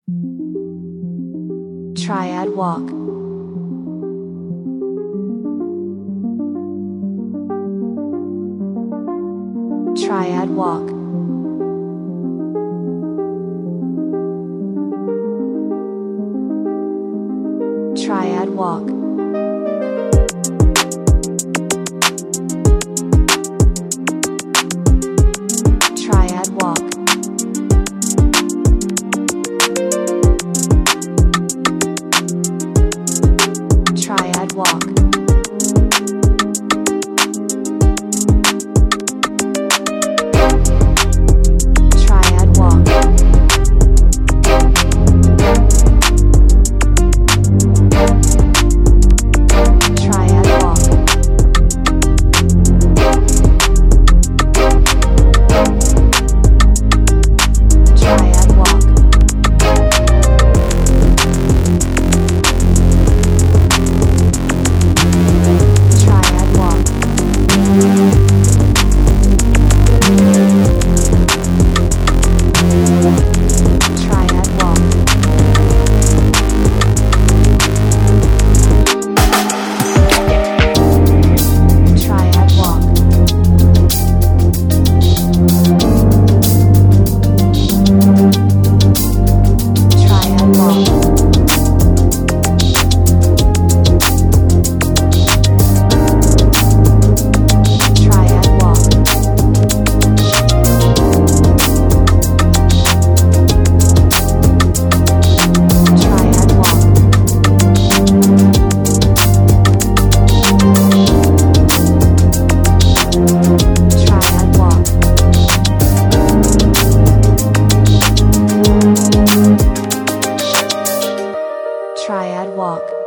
Triad walk. Triad walk. Triad walk. Triad walk. Triad walk. Triad walk. Triad walk. Triad walk. Triad walk. Triad walk. Triad walk. Triad walk. Triad walk. Triad walk. Triad walk. Triad walk.